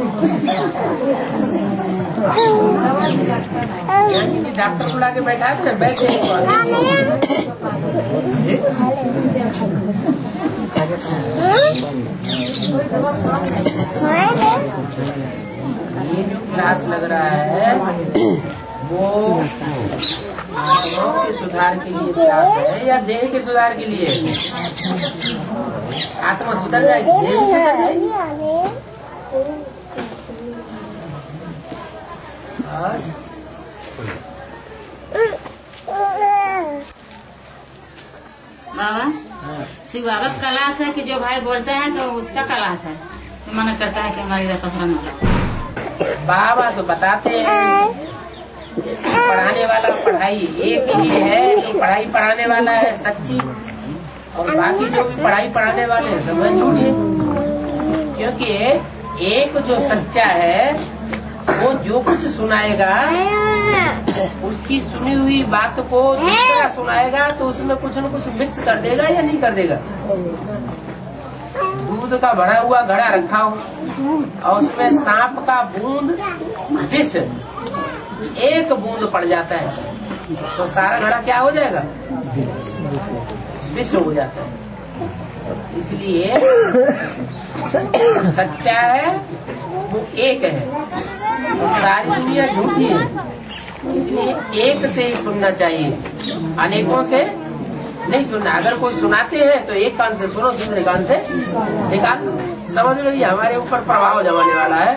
किसी डॉक्टर बुला के बैठा थे, बैठे ये जो क्लास लग रहा है वो आत्माओं के सुधार के लिए क्लास है या देह के सुधार के लिए? आत्मा सुधर जाएगी, देह भी सुधर जाएगी। बाबा शिव बाबा क्लास है कि जो भाई बोलते हैं तो उसका क्लास है, तो मना करता है कि हमारी पसरा न हो। बाबा तो बताते हैं पढ़ाने वाला पढ़ाई एक ही है, जो पढ़ाई पढ़ाने वाला है सच्ची, और बाकी जो भी पढ़ाई पढ़ाने वाले हैं सब झूठे। क्योंकि एक जो सच्चा है वो जो कुछ सुनाएगा उसकी सुनी हुई बात को दूसरा सुनाएगा तो उसमें कुछ न कुछ मिक्स कर देगा या नहीं कर देगा। दूध दूध का भरा हुआ घड़ा रखा हो और उसमें सांप का बूंद विष एक बूंद पड़ जाता है तो सारा घड़ा क्या हो जाएगा? विष हो जाता है। इसलिए सच्चा है वो एक है और सारी दुनिया झूठी है। इसलिए एक से ही सुनना चाहिए, अनेकों से नहीं सुनना। अगर कोई सुनाते हैं तो एक कान से सुनो, दूसरे कान से निकाल। समझ लो ये हमारे ऊपर प्रभाव जमाने वाला है।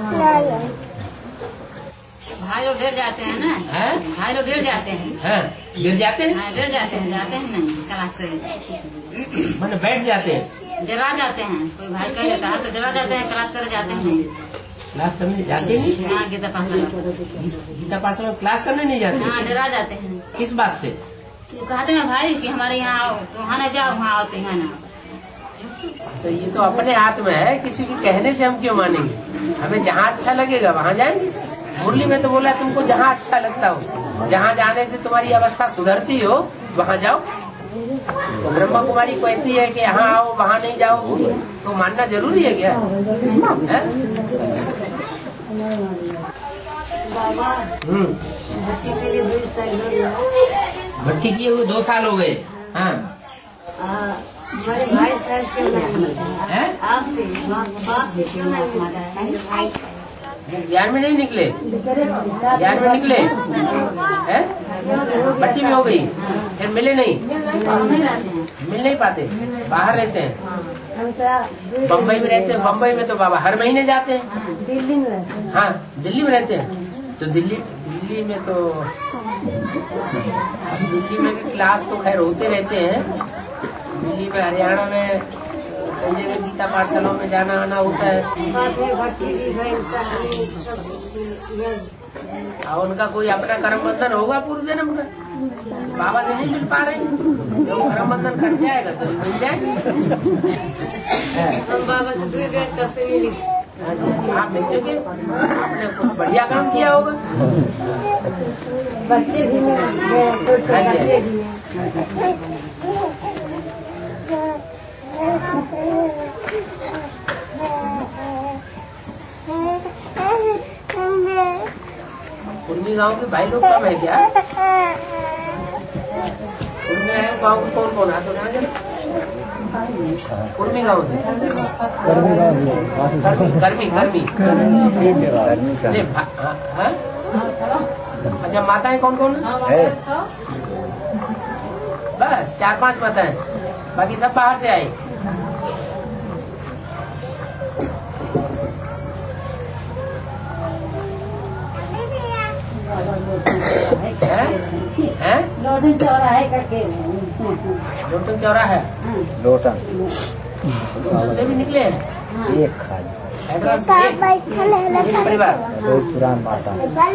भाई लोग गिर जाते हैं ना, भाई लोग गिर जाते हैं, गिर जाते हैं, गिर जाते हैं, जाते हैं नहीं क्लास करे, मैंने बैठ जाते हैं, डरा जाते हैं। कोई भाई कह देता है तो डरा जाते हैं, क्लास करे जाते हैं नहीं, क्लास करने जाते हैं। हाँ गीता पाठशाला में क्लास करने नहीं जाते? हाँ डरा जाते हैं। किस बात से? कहते हैं भाई कि हमारे यहाँ आओ तो वहाँ न जाओ, वहाँ आओ तो यहाँ ना। तो ये तो अपने हाथ में है, किसी के कहने से हम क्यों मानेंगे? हमें जहाँ अच्छा लगेगा वहाँ जाएंगे। मुरली में तो बोला तुमको जहाँ अच्छा लगता हो, जहाँ जाने से तुम्हारी अवस्था सुधरती हो वहाँ जाओ। तो ब्रह्मा कुमारी कहती है कि यहाँ आओ वहाँ नहीं जाओ, तो मानना जरूरी है क्या? भट्टी किए हुए 2 साल हो गए। हाँ हमारे भाई साहब के 11 में नहीं निकले, 11 में निकले हैं, भट्टी में हो गई, फिर मिले नहीं, मिल नहीं पाते, बाहर रहते हैं, बम्बई में रहते हैं। बम्बई में तो बाबा हर महीने जाते हैं। दिल्ली में रहते हैं। हाँ दिल्ली में रहते हैं। तो दिल्ली में तो दिल्ली में भी क्लास तो खैर होते रहते हैं। दिल्ली में, हरियाणा में कई जगह गीता पाठशालाओं में जाना आना होता है। और उनका कोई अपना कर्म बंधन होगा पूर्व जन्म का, बाबा से नहीं मिल पा रहे। जब कर्म बंधन कट जाएगा तो मिल जाएंगे। बाबा से 2 ग्रेड कब से मिली? आप मिल चुके, आपने कुछ बढ़िया काम किया होगा। बच्चे भी कुर्मी गांव के भाई लोग कम है क्या? कुर्मी गांव के कौन कौन है? तो कुर्मी गांव से कर्मी अच्छा, माताएं कौन कौन है? बस 4-5 माताएं, बाकी सब बाहर से आए। लोटन चौराहे करके, लोटन चौराहा लोटन से भी निकले हैं। एक खाली हैदराबाद से एक परिवार। पुरान माता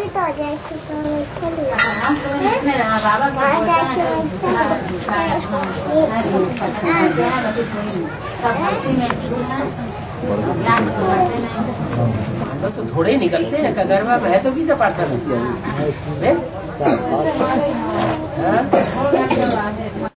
हम लोग तो थोड़े ही निकलते हैं। कगरवा में है तो गीता पाठशाला।